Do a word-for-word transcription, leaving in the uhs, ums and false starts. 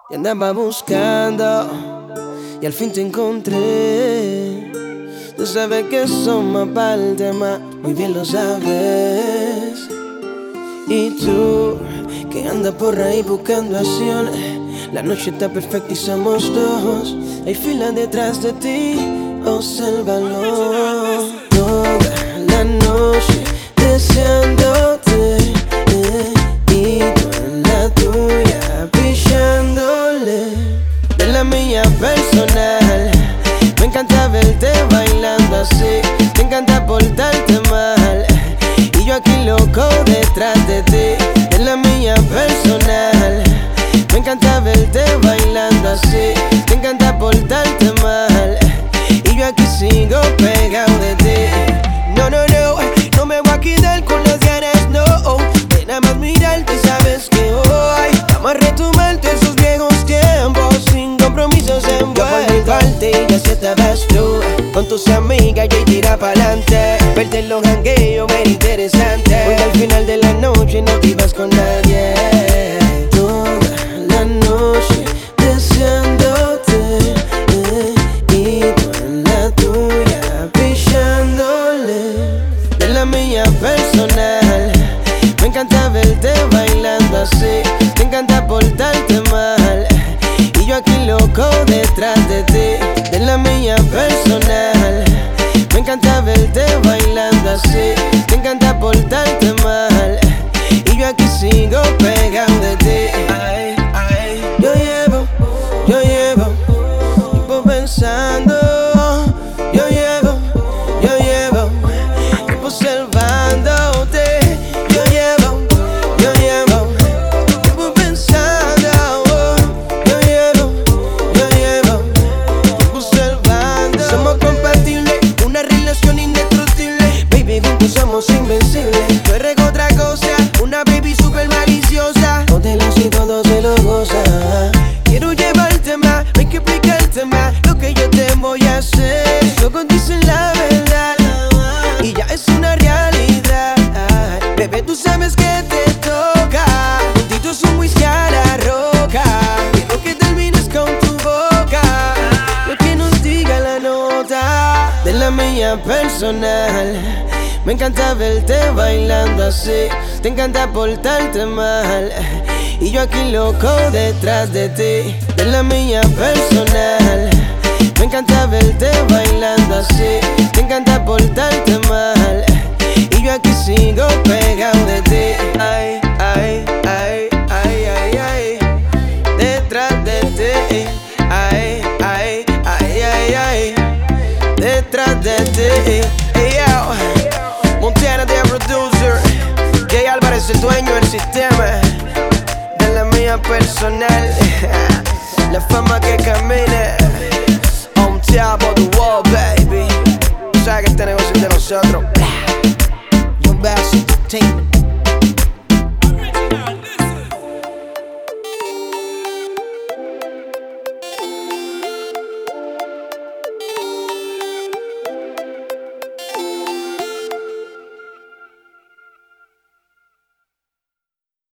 Te andaba buscando y al fin te encontré. Tú sabes que somos pa'l tema, muy bien lo sabes. Y tú, que andas por ahí buscando acción, la noche está perfecta y somos dos. Hay fila detrás de ti, obsérvalo. Toda la noche deseándote, eh, y tú en la tuya pichándole. De la mía personal, me encanta verte bailando así. Me encanta portarte mal y yo aquí loco detrás de ti. De la mía personal, me encanta verte bailando así. Me encanta portarte mal y yo aquí sigo pegado de ti. No, no, no, no me voy a quedar con las ganas, no. De nada más mirarte sabes que hoy vamos a retomar esos viejos tiempos sin compromisos envueltos. Yo por mi parte ya si estabas tú con tus amigas y tira pa'lante. Verte en los jangueos era interesante, porque al final de la noche no te ibas con nadie. Toda la noche deseándote, eh, y tú en la tuya pichándole. De la mía personal, me encanta verte bailando así. Me encanta portarte mal y yo aquí loco detrás de ti. De la mía personal, me encanta verte bailando así. Me encanta portarte mal y yo aquí sigo pegado de ti. Ay, ay. Yo llevo, yo llevo tiempo pensando. Yo llevo, yo llevo tiempo observándote. Yo llevo, yo llevo tiempo pensando. Yo llevo, yo llevo tiempo observando. Somos compatibles, una relación indestructible. Baby, juntos somos invencibles. Tú eres otra cosa, una baby super maliciosa. Módelos y todo se lo goza. Quiero llevarte más, no hay que explicarte más lo que yo te voy a hacer. Solo dicen la verdad y ya es una realidad. Bebé, tú sabes que te toca. Juntito es un whisky a la roca. Quiero que termines con tu boca lo que nos diga la nota. De la mía personal, me encanta verte bailando así. Te encanta portarte mal y yo aquí loco detrás de ti. De la mía personal, me encanta verte bailando así. Te encanta portarte mal y yo aquí sigo pegado de ti. Ay, ay, ay, ay, ay, ay, detrás de ti. Ay, ay, ay, ay, ay, detrás de ti. Hey, yo, Montana the producer, Jay Álvarez el dueño del sistema. De la mía personal, la fama que camina on top of the wall, baby. Sabes que este negocio es de nosotros.